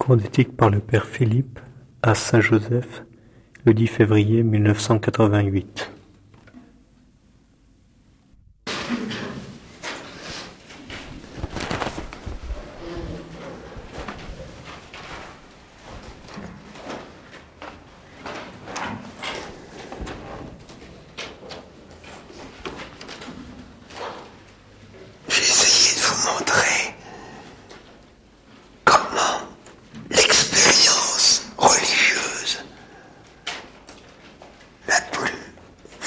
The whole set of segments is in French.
Cours d'éthique par le père Philippe à Saint-Joseph, le 10 février 1988. J'ai essayé de vous montrer comment l'expérience religieuse la plus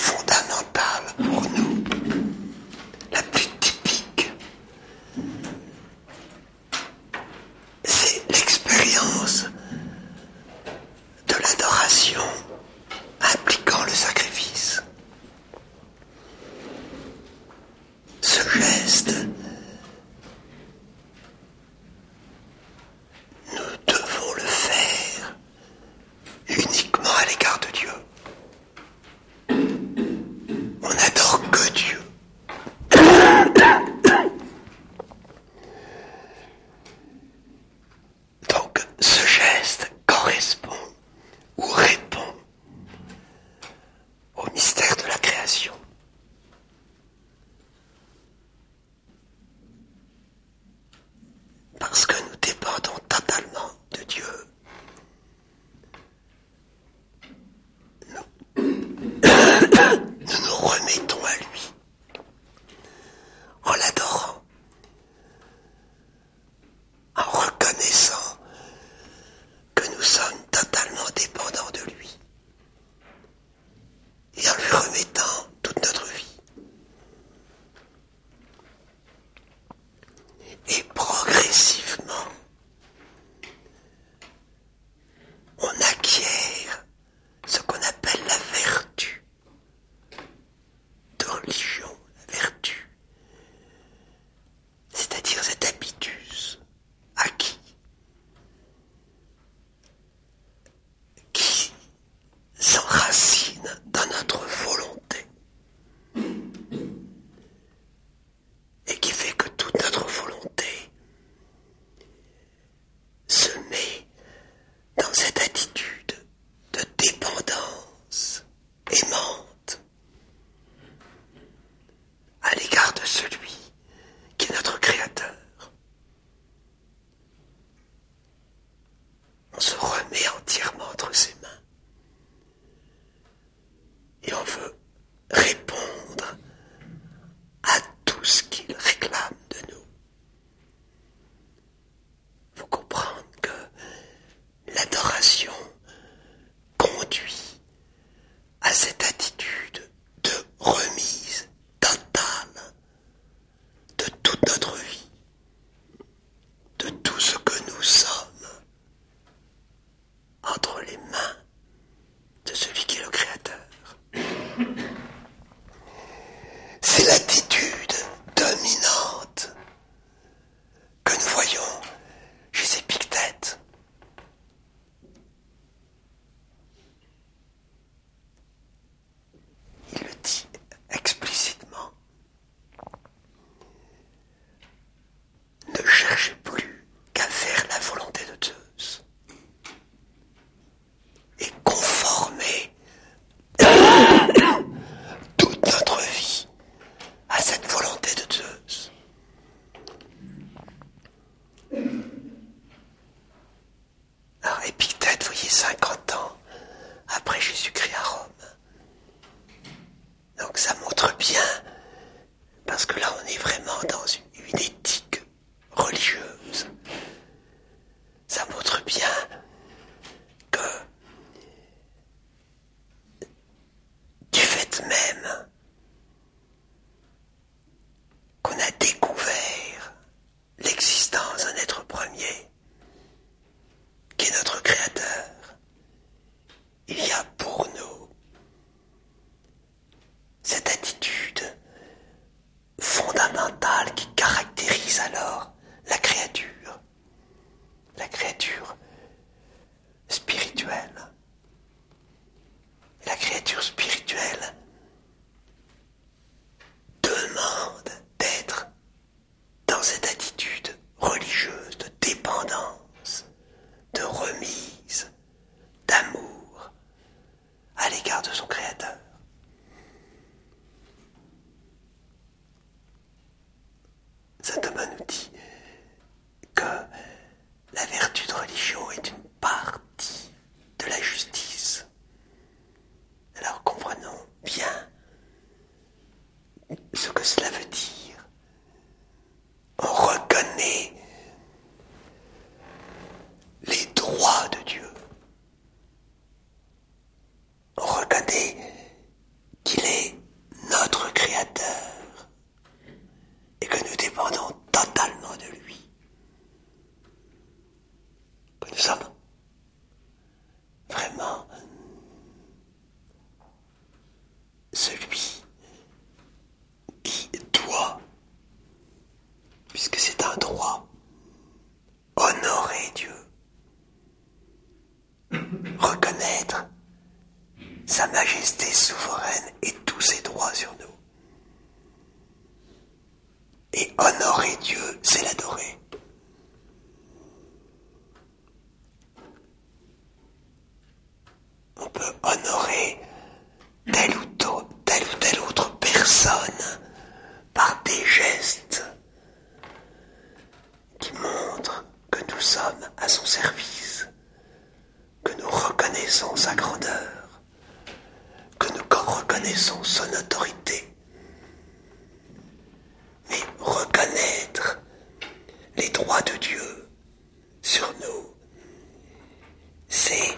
sa majesté souveraine et tous ses droits sur nous. Et honorer Dieu, c'est l'adorer. On peut honorer telle ou telle autre personne par des gestes qui montrent que nous sommes à son service, que nous reconnaissons sa grandeur, que nous reconnaissons son autorité. Mais reconnaître les droits de Dieu sur nous, c'est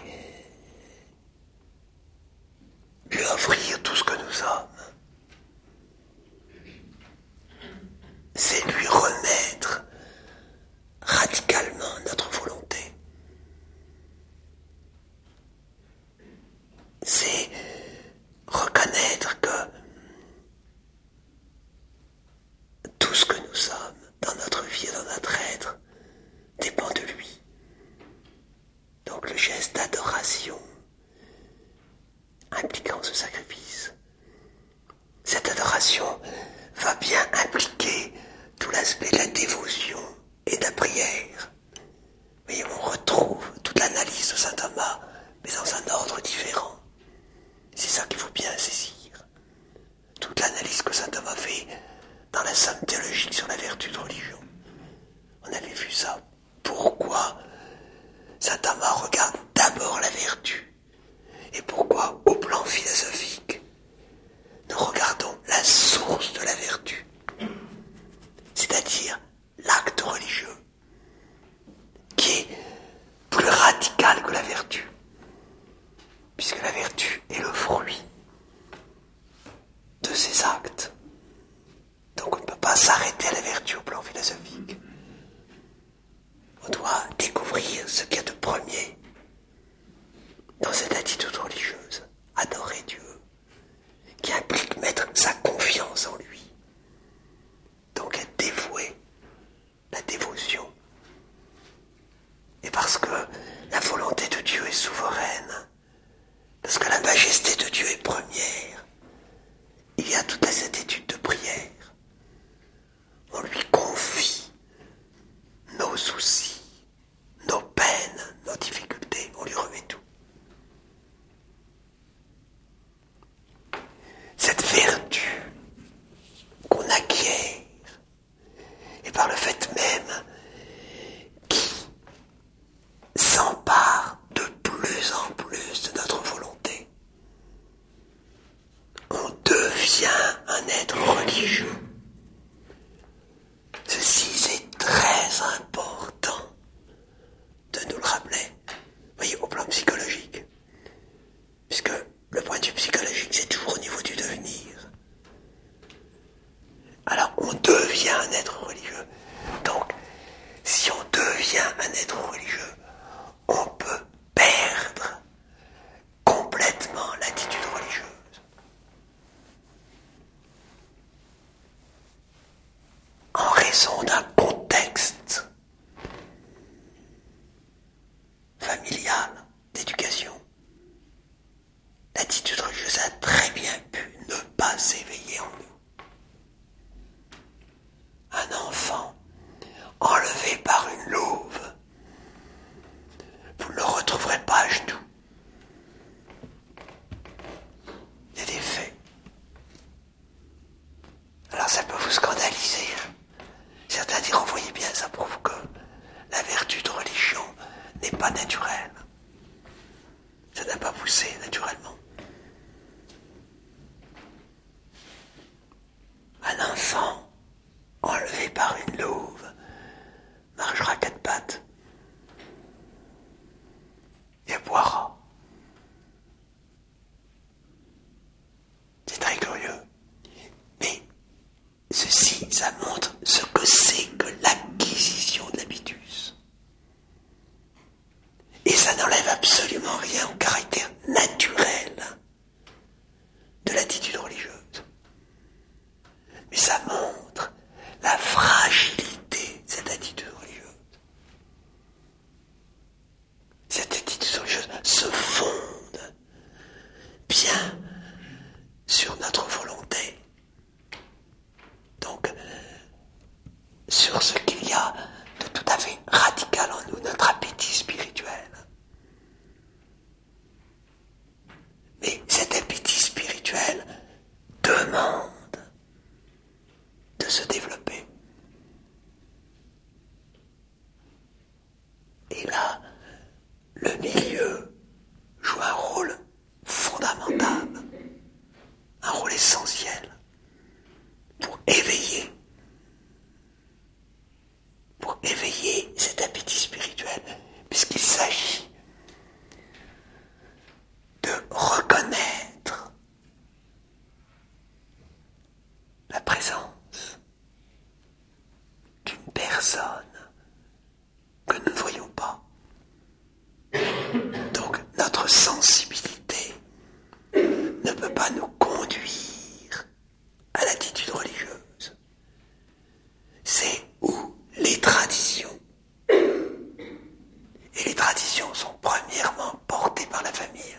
lui offrir tout ce que nous sommes. C'est lui remettre radicalement notre volonté. C'est reconnaître que tout ce que nous sommes dans notre vie et dans notre être dépend de lui. Donc le geste d'adoration impliquant ce sacrifice. Cette adoration va bien impliquer tout l'aspect de la dévotion et de la prière. Vous voyez, on retrouve toute l'analyse de saint Thomas, mais dans un ordre différent. C'est ça qu'il faut bien saisir. Toute l'analyse que saint Thomas fait dans la somme théologique sur la vertu de religion. On avait vu ça. Pourquoi saint Thomas regarde d'abord la vertu? Et pourquoi, au plan philosophique, nous regardons la source de la vertu, c'est-à-dire l'acte religieux, qui est plus radical que la vertu, puisque la vertu est le fruit de ces actes. Donc on ne peut pas s'arrêter à la vertu au plan philosophique. On doit découvrir ce qu'il y a de premier dans cette attitude religieuse, adorer Dieu, qui implique mettre sa confiance en lui. Donc être dévoué, la dévotion. Et parce que la volonté de Dieu est souveraine, parce que la majesté de Dieu est première, il y a toute cette étude de prière. On lui confie nos soucis, nos peines, nos difficultés, on lui remet tout. Cette vertu qu'on acquiert, et par le fait même qui s'empare de plus en plus de notre volonté, on devient un être religieux. Ceci, c'est très important de nous le rappeler. Vous voyez, au plan psychologique, puisque le point de vue psychologique, c'est toujours au niveau du devenir. Alors, on devient un être religieux. Donc, si on devient un être religieux, on peut perdre complètement l'attitude religieuse. En raison d'un contexte familial, d'éducation. L'attitude religieuse a très bien pu ne pas s'éveiller en nous. Un enfant enlevé par une louve, vous ne le retrouverez pas à genoux. Il y a des faits. Alors ça peut vous scandaliser. Certains diront, voyez bien, ça prouve que la vertu de religion n'est pas naturelle. Ça n'a pas poussé naturellement. Un enfant enlevé par une louve marchera à quatre pattes et boira. C'est très curieux. Mais ceci, ça montre ce que c'est que l'acquisition de l'habitus. Et ça n'enlève absolument rien au caractère naturel de l'attitude religieuse. Mais ça montre la fragilité sur ce qu'il y a de tout à fait radical en nous, notre appétit spirituel. Mais cet appétit spirituel demande de se développer. Et là, le milieu joue un rôle fondamental, un rôle essentiel pour éveiller cet appétit spirituel, puisqu'il s'agit de reconnaître la présence d'une personne que nous ne voyons pas. Donc notre sensibilité ne peut pas nous conduire à l'attitude religieuse. C'est où les traditions. Et les traditions sont premièrement portées par la famille.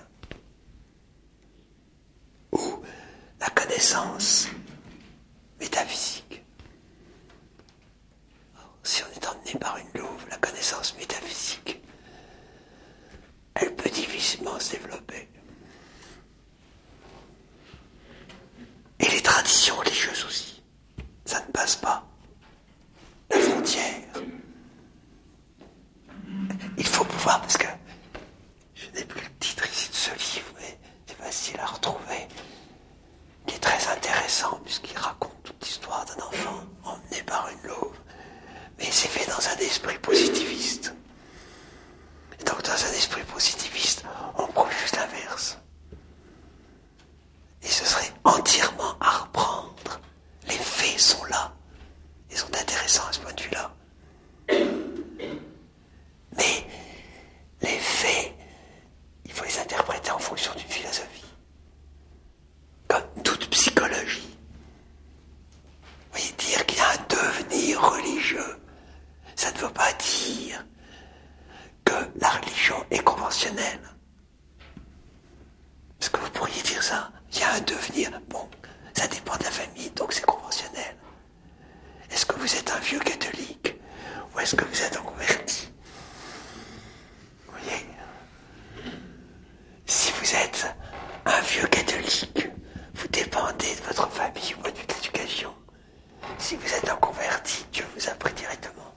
Ou la connaissance métaphysique. Alors, si on est emmené par une louve, la connaissance métaphysique, elle peut difficilement se développer. Et les traditions religieuses aussi. Ça ne passe pas la frontière. Il faut pouvoir, parce que je n'ai plus le titre ici de ce livre, mais c'est facile à retrouver, qui est très intéressant puisqu'il raconte toute l'histoire d'un enfant emmené par une louve. Mais c'est fait dans un esprit positiviste. Et donc dans un esprit positiviste, on prouve juste l'inverse. Et ce serait entièrement à reprendre. Les faits sont là. Ils sont intéressants à ce point de vue-là. Mais les faits, il faut les interpréter en fonction d'une philosophie. Comme toute psychologie. Vous voyez, dire qu'il y a un devenir religieux, ça ne veut pas dire que la religion est conventionnelle. Est-ce que vous pourriez dire ça? Il y a un devenir. Bon, ça dépend de la famille, donc c'est conventionnel. Est-ce que vous êtes un vieux catholique ou est-ce que vous êtes un converti? Vous voyez? Si vous êtes un vieux catholique, vous dépendez de votre famille au point de vue de l'éducation. Si vous êtes un converti, Dieu vous a pris directement.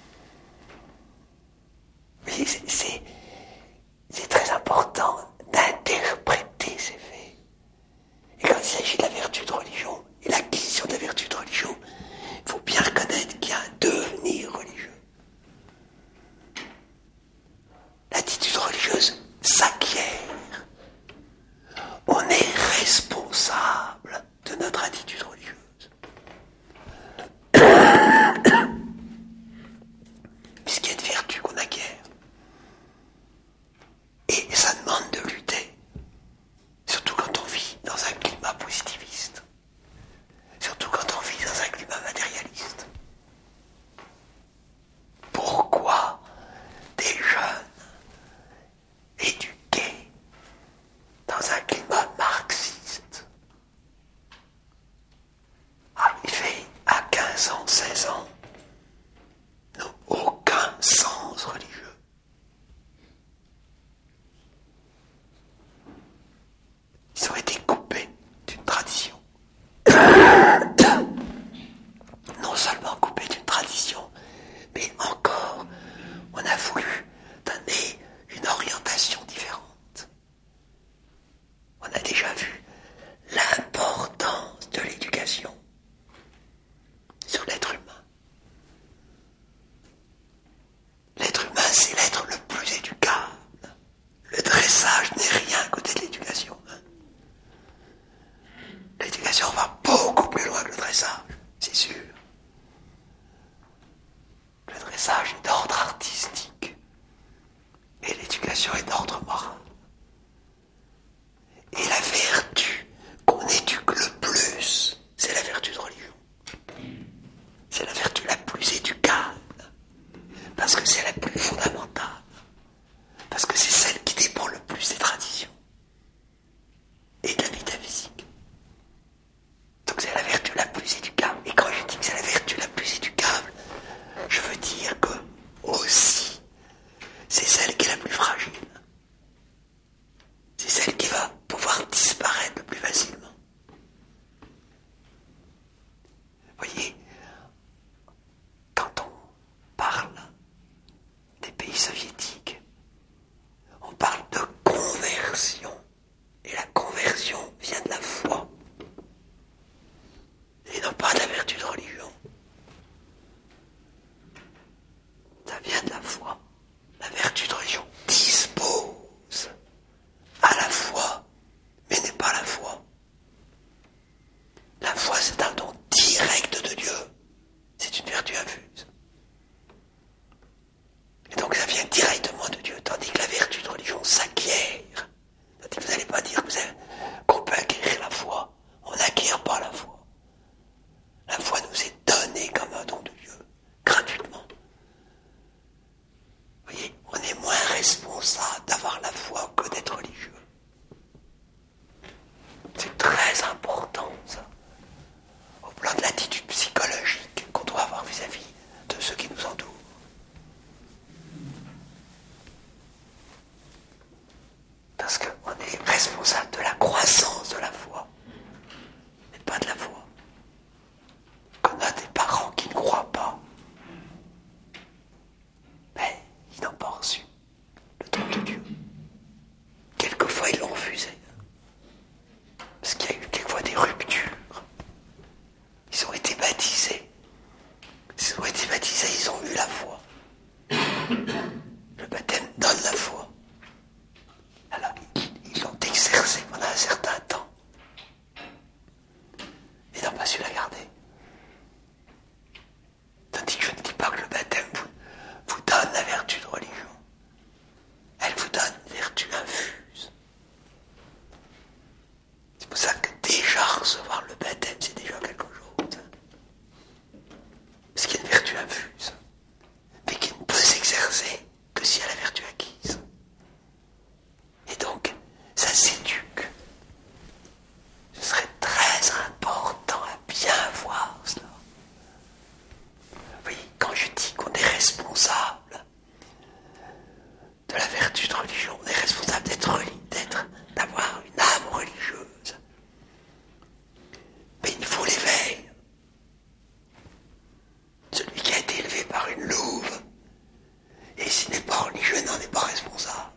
Vous voyez, c'est très important d'interpréter ces faits. Et quand il s'agit de la vertu de religion et l'acquisition de la vertu de religion, il faut bien reconnaître qu'il y a un devenir religieux. L'attitude religieuse s'acquiert. On est responsable de notre attitude religieuse. soviétique, on parle de conversion. Et la conversion vient de la foi. Et non pas de la vertu de religion. Ça vient de la foi. La vertu de religion dispose à la foi, mais n'est pas la foi. La foi, c'est un don direct de Dieu. C'est une vertu infuse. Et donc ça vient directement de Dieu, tandis que la vertu de religion s'acquiert. Tandis que vous n'allez pas dire qu'on peut acquérir la foi. On n'acquiert pas la foi. La foi nous est donnée comme un don de Dieu, gratuitement. Vous voyez, on est moins responsable d'avoir la foi que d'être religieux. C'est très important, ça. Au plan de l'attitude psychologique qu'on doit avoir vis-à-vis de ceux qui nous entourent. Parce qu'on est responsable de la croissance de la foi, mais pas de la foi. Quand on a des parents qui ne croient pas, mais ils n'ont pas reçu le don de Dieu. Quelquefois ils l'ont refusé. Parce qu'il y a eu quelquefois des ruptures. Ils ont été baptisés. S'ils ont été baptisés, ils ont eu la foi. Le baptême donne la foi. Alors, ils l'ont exercé pendant un certain temps. Et n'ont pas su la garder. Tandis que je ne dis pas que le baptême vous donne la vertu de religion. Elle vous donne une vertu infuse. C'est pour ça que déjà recevoir le baptême, c'est déjà quelque chose. Parce qu'il y a une vertu infuse, mais qui ne peut s'exercer que si elle a la vertu acquise. Et donc, ça s'éduque. Ce serait très important à bien voir cela. Oui, quand je dis qu'on est responsable de la vertu de religion, on est responsable d'avoir une âme religieuse. Mais il faut l'éveil. Celui qui a été élevé par une louve, et s'il n'est pas religieux, n'en est pas responsable.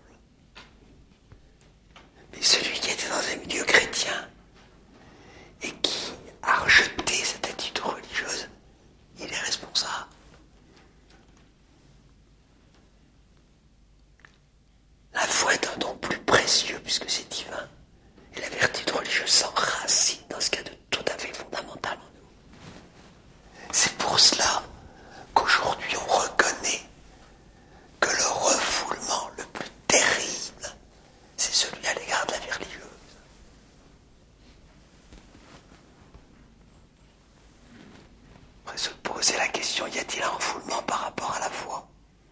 Mais celui qui était dans un milieu chrétien et qui a rejeté cette attitude religieuse, il est responsable. La foi est un don plus précieux puisque c'est divin. Et la vertu religieuse s'enracine dans ce qu'il y a de tout à fait fondamental en nous. C'est pour cela qu'aujourd'hui on reconnaît que le refoulement le plus terrible, c'est celui à l'égard de la vie religieuse. On pourrait se poser la question, y a-t-il un refoulement par rapport à la foi ?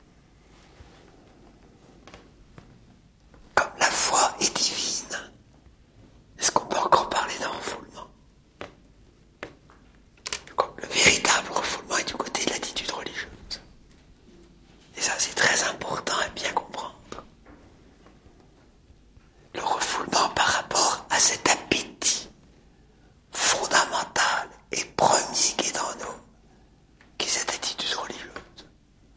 Comme la foi est divine, est-ce qu'on peut encore parler d'un refoulement ? Le véritable refoulement est du côté de l'attitude religieuse. Et ça, c'est très important à bien comprendre. Le refoulement par rapport à cet appétit fondamental et premier qui est dans nous, qui est cette attitude religieuse.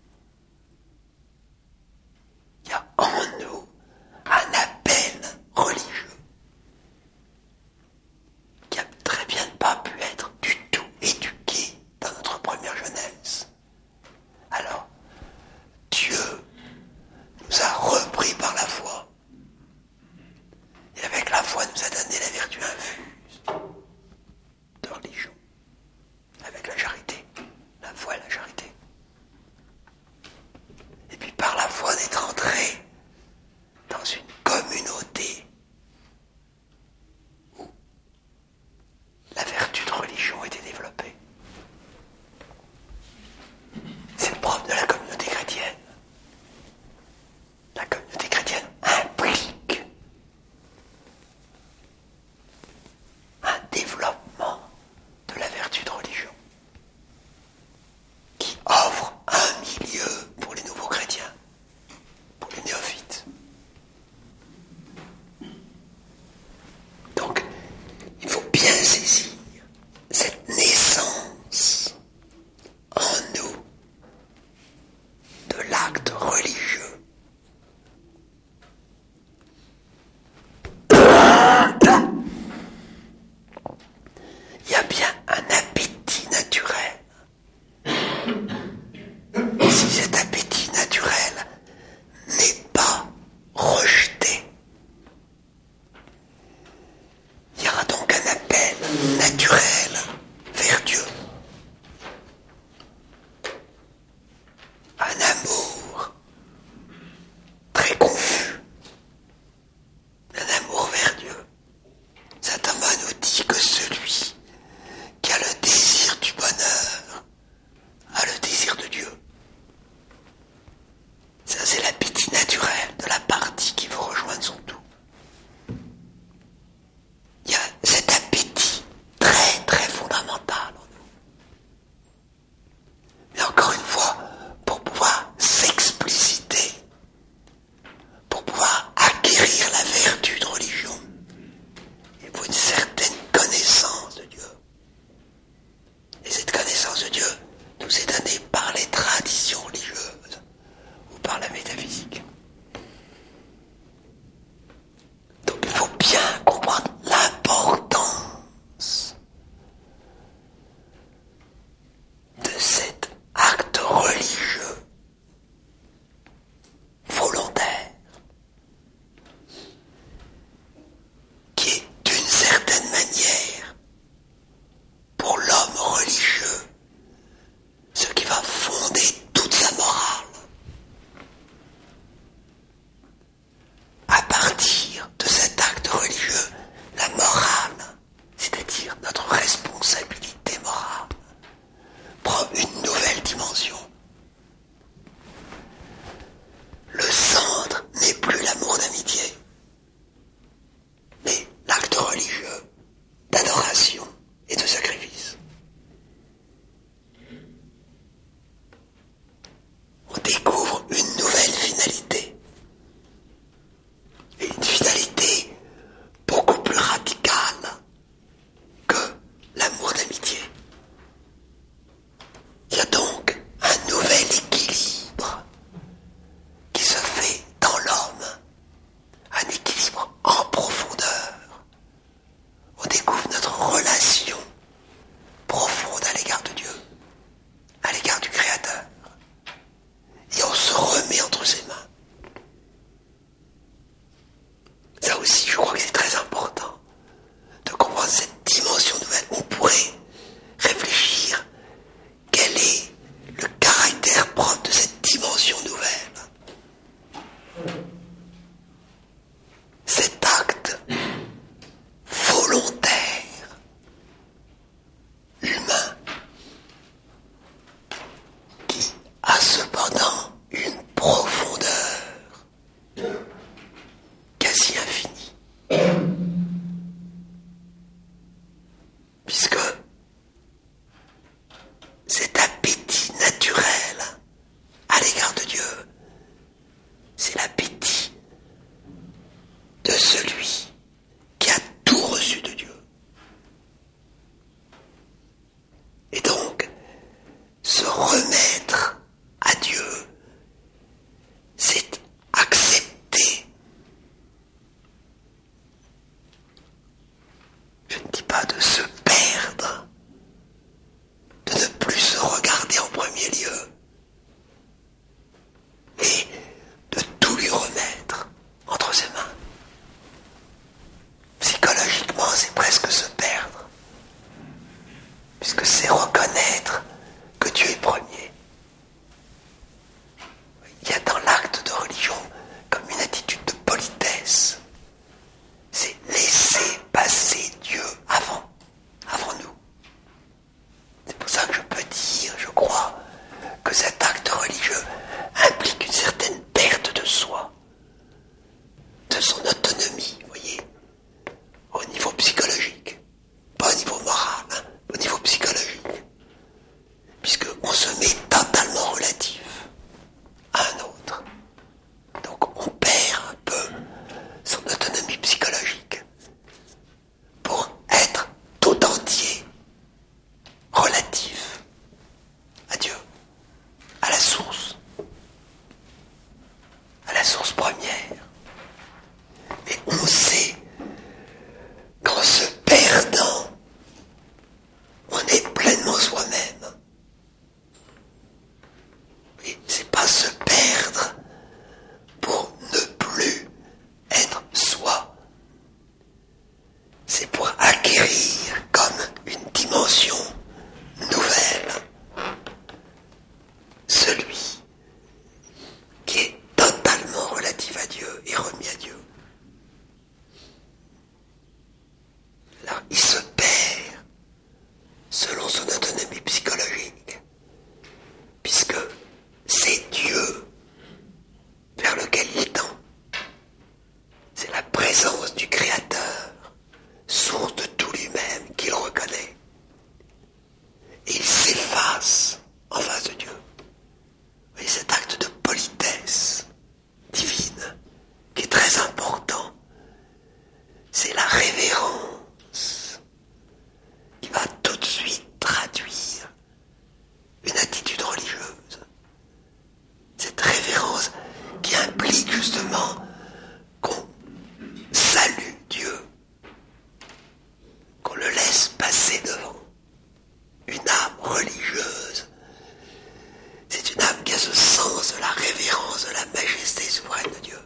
la révérence de la majesté souveraine de Dieu.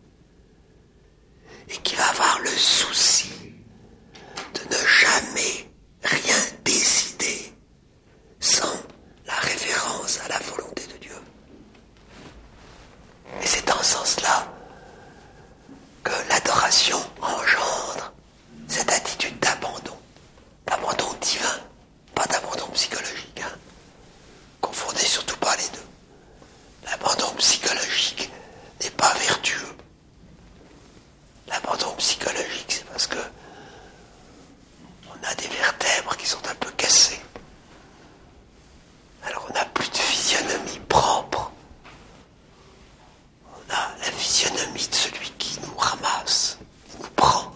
Et qui va avoir le souci de ne jamais rien décider sans la révérence à la volonté de Dieu. Et c'est dans ce sens-là que l'adoration engendre cette attitude d'abandon divin, pas d'abandon psychologique. Confondez surtout pas les deux. L'abandon psychologique n'est pas vertueux. L'abandon psychologique, c'est parce que on a des vertèbres qui sont un peu cassées. Alors on n'a plus de physionomie propre. On a la physionomie de celui qui nous ramasse, qui nous prend.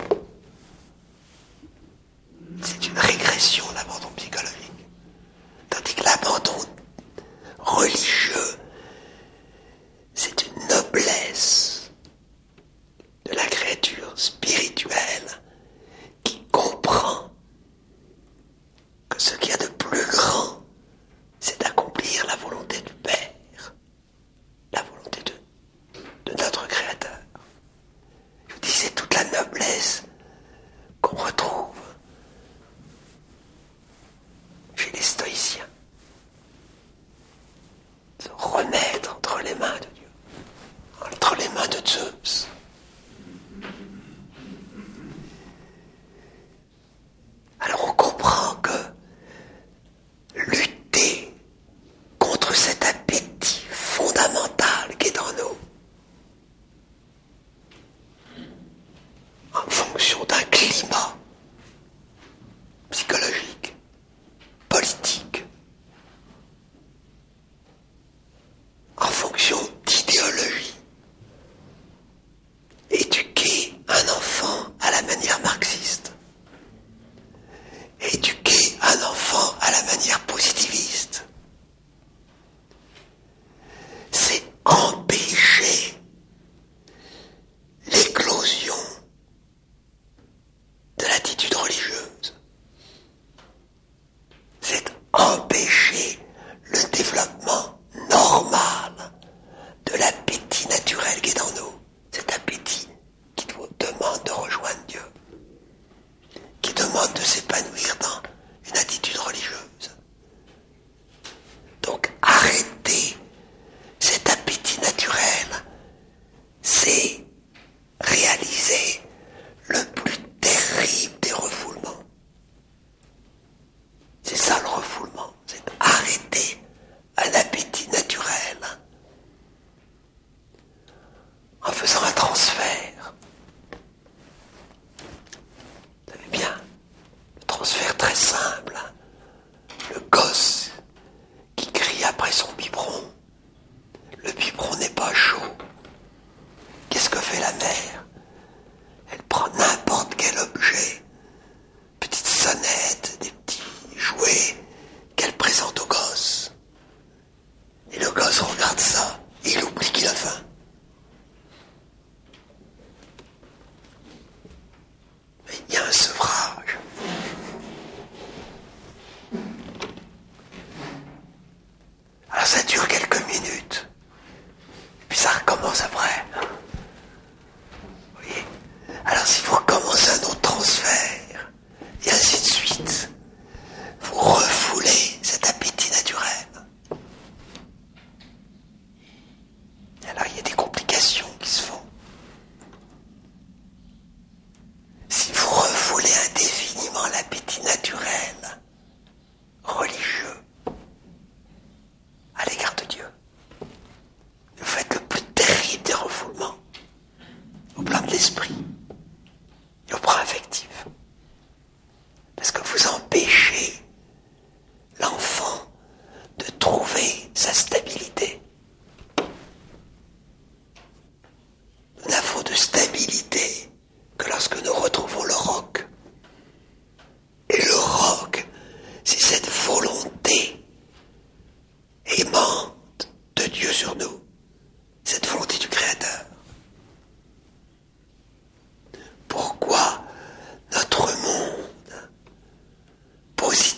C'est une régression, l'abandon psychologique. Tandis que l'abandon religieux, c'est une noblesse de la créature spirituelle qui comprend que ce qu'il y a de plus grand, c'est d'accomplir la volonté du Père, la volonté de notre Créateur. Je vous dis, c'est toute la noblesse qu'on retrouve chez les stoïciens. Se remettre entre les mains de Dieu, entre les mains de Zeus. Alors on comprend que lutter contre cet appétit fondamental qui est en nous, en fonction d'un climat psychologique, politique, en fonction d'idéologie, éduquer un enfant à la manière marxiste, éduquer un enfant à la manière positiviste, c'est empêcher l'éclosion de l'attitude religieuse. C'est empêcher le développement normal de l'appétit naturel qui est en nous. Cet appétit qui demande de rejoindre Dieu, qui demande de s'épanouir dans une attitude religieuse. Donc arrêter cet appétit naturel, c'est réaliser le plus terrible des refoulements. C'est ça le refoulement, c'est arrêter un appétit naturel en faisant un transfert. Vous savez bien, le transfert très simple, le gosse qui crie après son biberon, le biberon n'est pas chaud. Qu'est-ce que fait la mère? Elle prend n'importe quel objet, petite sonnette, des petits jouets qu'elle présente au gosse. Et le gosse regarde ça, et il oublie qu'il a faim. Mais il y a un sevrage. Alors ça dure quelques minutes, et puis ça recommence après. Vous voyez? Alors si vous recommencez un autre transfert, et ainsi de suite, vous refoulez cet appétit naturel. Alors il y a des complications qui se font. Si vous refoulez indéfiniment l'appétit naturel, religieux, à l'égard de Dieu, vous faites le plus terrible des refoulements, au plan de l'esprit et au plan affectif. Parce que vous empêchez l'enfant de trouver sa stabilité. Nous n'avons de stabilité que lorsque nous retrouvons le roc. Et le roc, c'est cette volonté aimante de Dieu sur nous, cette volonté du Créateur. Pourquoi notre monde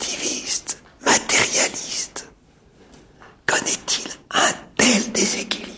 positiviste, matérialiste, connaît-il un tel déséquilibre?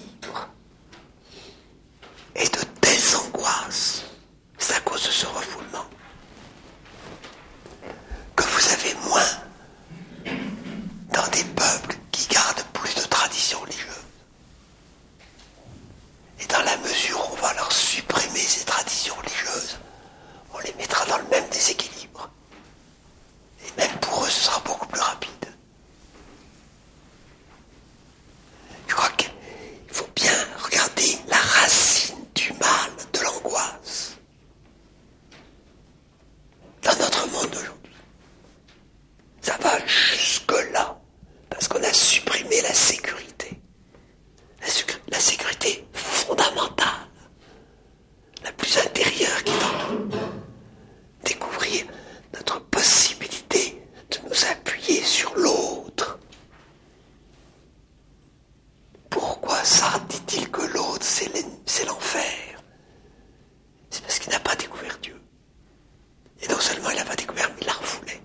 dit-il que l'autre c'est l'enfer? C'est parce qu'il n'a pas découvert Dieu. Et non seulement il n'a pas découvert, mais il l'a refoulé.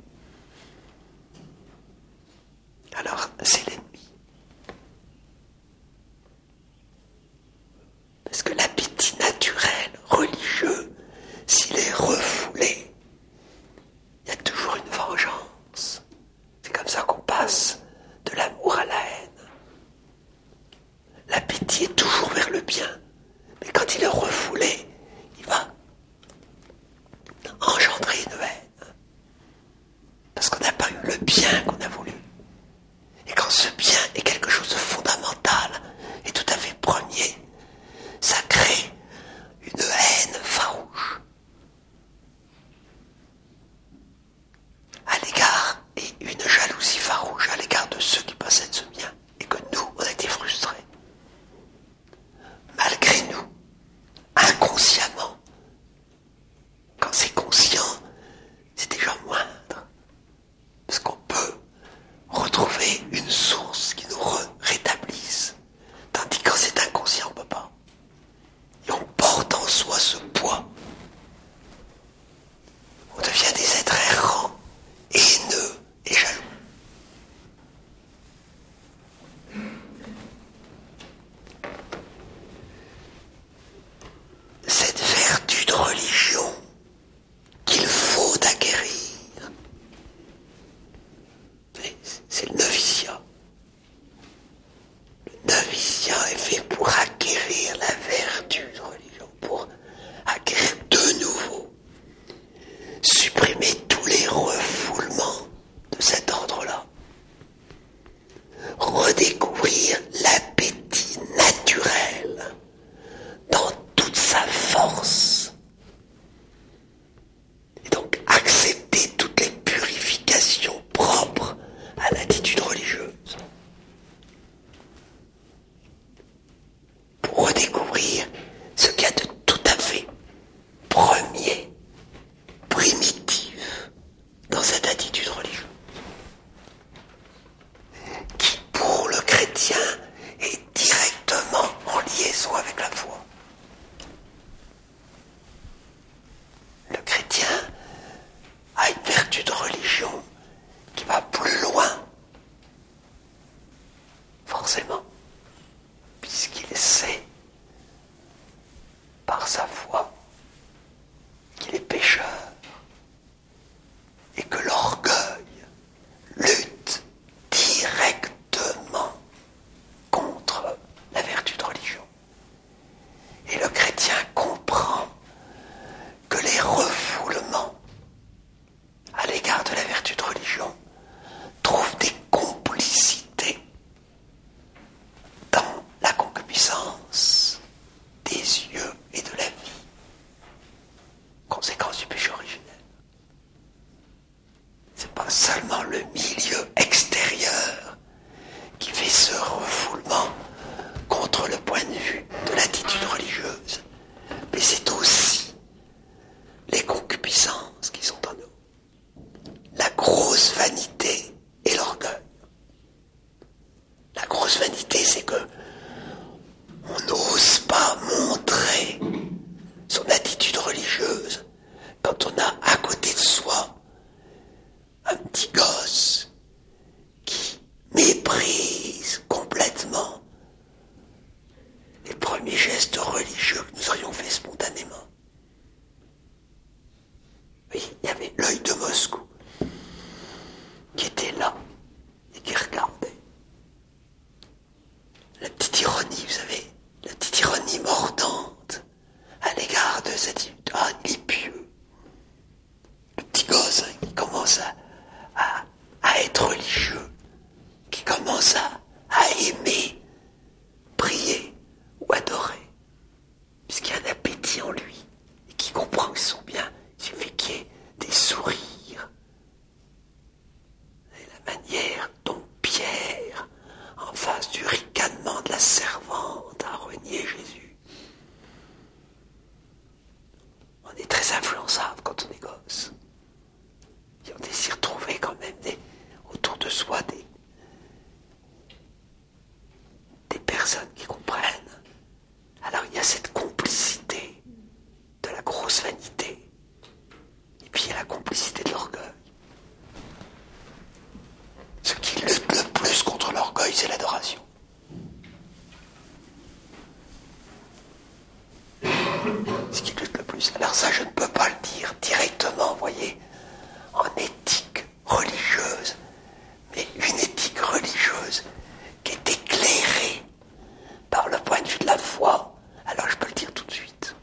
Alors c'est l'ennemi. Parce que l'appétit naturel, religieux, s'il est refoulé, il y a toujours une vengeance. C'est comme ça qu'on passe de l'amour à la haine. L'appétit est toujours vers le bien, mais quand il est refoulé, il va engendrer une haine. Parce qu'on n'a pas eu le bien qu'on a voulu. Et quand ce bien est quelque chose de fondamental et tout à fait premier, ça crée une haine farouche à l'égard et une jalousie farouche à l'égard de ceux qui possèdent ce bien et que nous, on a été frustrés. Malgré nous, inconsciemment, quand c'est conscient, c'est déjà moindre. Parce qu'on peut retrouver une source qui nous rétablisse. Tandis que quand c'est inconscient, on ne peut pas. Et on porte en soi ce poids. On devient des êtres errants, haineux et jaloux. Cette vertu de religion qu'il faut acquérir, c'est le noviciat. Le noviciat est fait pour acquérir la vertu de religion, pour acquérir de nouveau, supprimer tous les refoulements de cet ordre-là, redécouvrir l'appétit naturel dans toute sa force, et donc accepter toutes les purifications propres à l'attitude religieuse, pour redécouvrir ce qu'il y a de tout à fait premier, primitif dans cette attitude religieuse, qui pour le chrétien est directement en liaison avec la foi. Le chrétien a une vertu de religion qui va plus loin, forcément, puisqu'il sait, par sa foi, qu'il est pécheur, et que l'orgueil lutte directement contre la vertu de religion. Et le chrétien comprend que les refoulements à l'égard de la vertu de religion trouvent des complicités dans la concupiscence des yeux et de la vie, conséquence du péché originel. C'est pas seulement le milieu extérieur qui fait ce refoulement contre le point de vue de l'attitude religieuse, mais c'est aussi les concupiscences qui sont en nous. La grosse vanité et l'orgueil. La grosse vanité, c'est que on n'ose pas montrer son attitude religieuse quand on a à côté de soi un petit gosse qui méprise complètement les premiers gestes religieux que nous aurions faits spontanément. Oui, il y avait l'œil de Moscou qui était là et qui regardait. La petite ironie, vous savez, la petite ironie mordante à l'égard de cette... Ah, il est pieux. Le petit gosse qui commence à être religieux, qui commence à aimer, prier ou adorer, puisqu'il y a un appétit en lui, et qui comprend qu'ils sont bien, il suffit qu'il y ait des sourires. Et la manière dont Pierre, en face du ricanement de la servante, a renié Jésus. On est très influençable quand on est gosse. Et on désire trouver quand même autour de soi des personnes qui comprennent plus, alors ça je ne peux pas le dire directement, vous voyez, en éthique religieuse, mais une éthique religieuse qui est éclairée par le point de vue de la foi, alors je peux le dire tout de suite.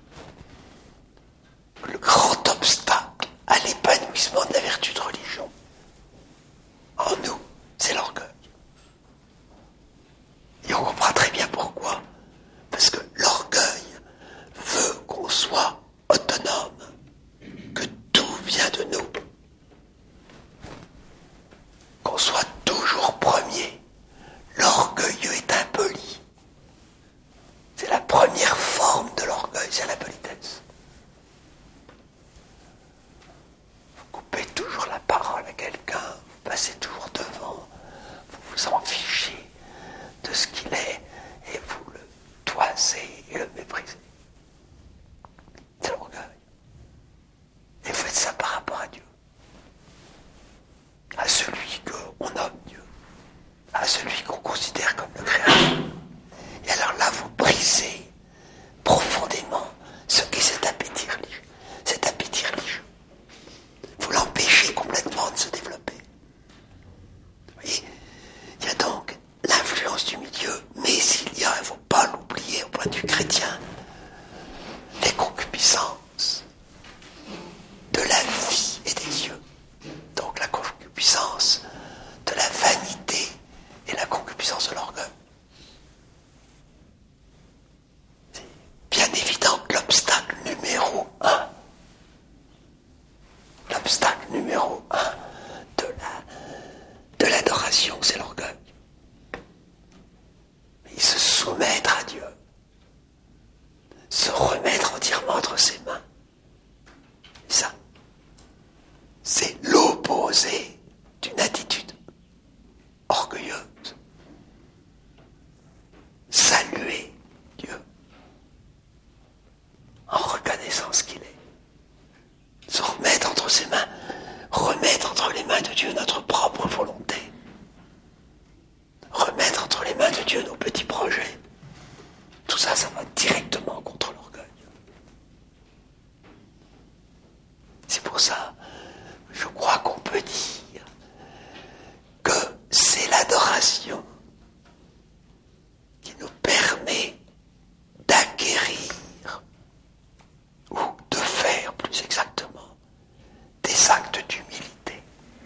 Le grand obstacle à l'épanouissement de la vertu de religion en nous, c'est l'orgueil. Et on comprend très bien pourquoi. Parce que l'orgueil veut qu'on soit autonome, que tout vient de nous, qu'on soit toujours premier. L'orgueilleux est impoli. C'est la première forme de l'orgueil, c'est la politesse. Vous coupez toujours la parole à quelqu'un, vous passez toujours devant, vous vous en fichez de ce qu'il est et vous le toisez et le méprisez. C'est l'orgueil. Et vous faites ça par rapport à Dieu. À celui qu'on nomme Dieu. À celui qu'on considère comme le Créateur. Et alors là, vous brisez profondément ce qu'est cet appétit religieux. Cet appétit religieux. Vous l'empêchez complètement de se développer. Vous voyez, il y a donc l'influence du milieu, mais il y a, il ne faut pas l'oublier au point de vue chrétien, les concupiscences de la vie et des yeux. Donc la concupiscence de la vanité et la concupiscence de l'orgueil. C'est bien évident que l'obstacle numéro un de l'adoration, c'est l'orgueil. Et se soumettre à Dieu, se remettre entièrement entre ses mains. Et ça, c'est l'opposé d'une attitude orgueilleuse. Saluer Dieu en reconnaissant ce qu'il est. Se remettre entre ses mains, remettre entre les mains de Dieu notre propre volonté. Remettre entre les mains de Dieu nos petits projets. Tout ça, ça va directement contre l'orgueil. C'est pour ça, je crois qu'on peut dire que c'est l'adoration qui nous permet d'acquérir, ou de faire plus exactement, des actes d'humilité.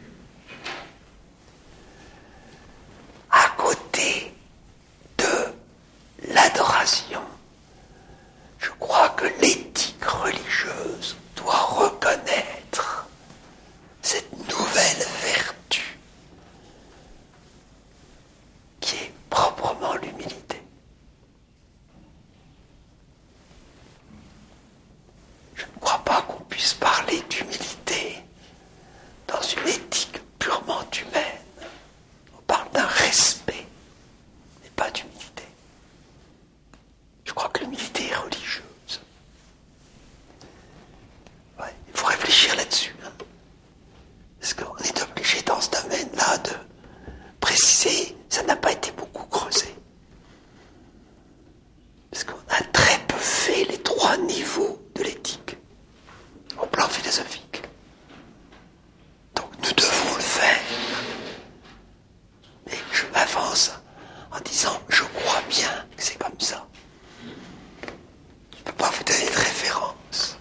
À côté de l'adoration, je crois que l'éthique religieuse doit reconnaître cette nouvelle vertu qui est proprement l'humilité. Je ne crois pas qu'on puisse parler d'humilité dans une éthique purement humaine. On parle d'un respect, mais pas d'humilité. Je crois que l'humilité est religieuse. Ouais, il faut réfléchir là-dessus. Parce qu'on est obligé dans ce domaine-là de préciser, ça n'a pas été beaucoup creusé. Parce qu'on a très peu fait les 3 niveaux de l'éthique, au plan philosophique. Donc nous devons le faire. Mais je m'avance en disant, je crois bien que c'est comme ça. Je ne peux pas vous donner de référence.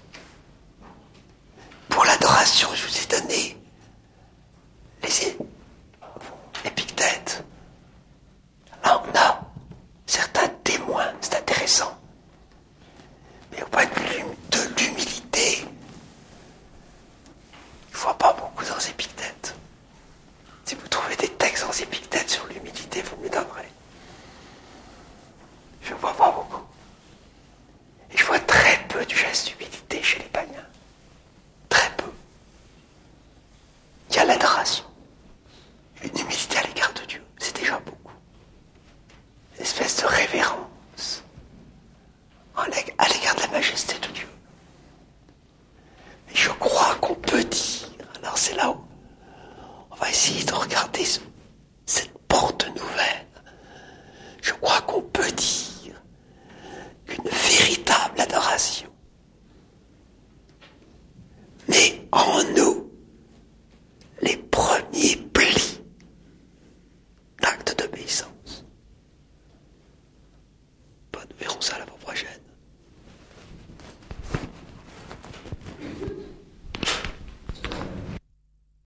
Pour l'adoration, je vous ai donné les Épictètes. Là, on a certains témoins, c'est intéressant. Mais au point de vue de l'humilité, il ne faut pas beaucoup dans Épictètes. Si vous trouvez des textes dans Épictètes sur l'humilité, vous me les donnerez. Je ne vois pas beaucoup. Et je vois très peu du geste d'humilité chez les païens. Très peu. Il y a l'adoration. Une humilité à l'égard de Dieu, c'est déjà beaucoup. Une espèce de révérence à l'égard de la majesté de Dieu. Mais je crois qu'on peut dire, alors c'est là où on va essayer de regarder